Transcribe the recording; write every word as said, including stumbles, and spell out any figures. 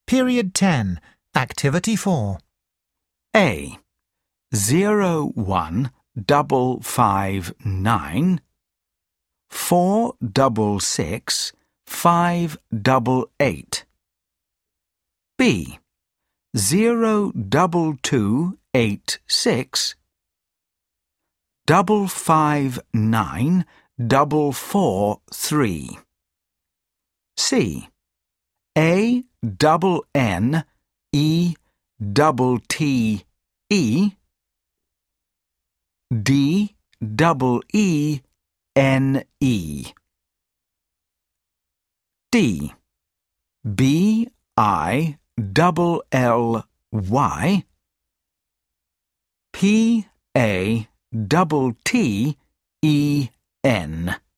Period ten, Activity four. A. Zero one double five nine four double six five double eight. B. Zero double two eight six double five nine double four three. C. A double N E double T E D double E N E. D. B I double L Y P A double T E N.